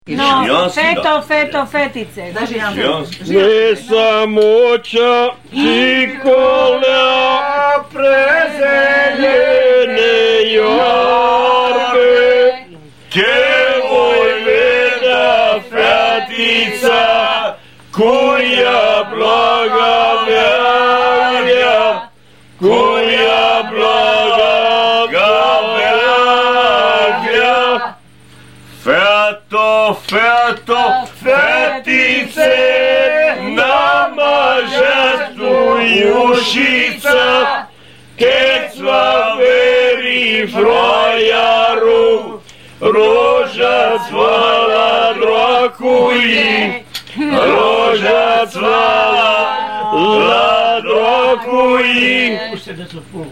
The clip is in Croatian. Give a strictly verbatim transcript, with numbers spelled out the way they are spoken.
No, Špijonski, feto, da. feto, fetice. Daži jedan. Špijonski. Ne samoća Nikola prezeljene jarbe, Djevojvena fetica koja blagavlja, koja blagavlja. Feto, feto, fetice, namaže tu jušica, kecva veri frajaru, roža cvala drakuji, roža cvala drakuji.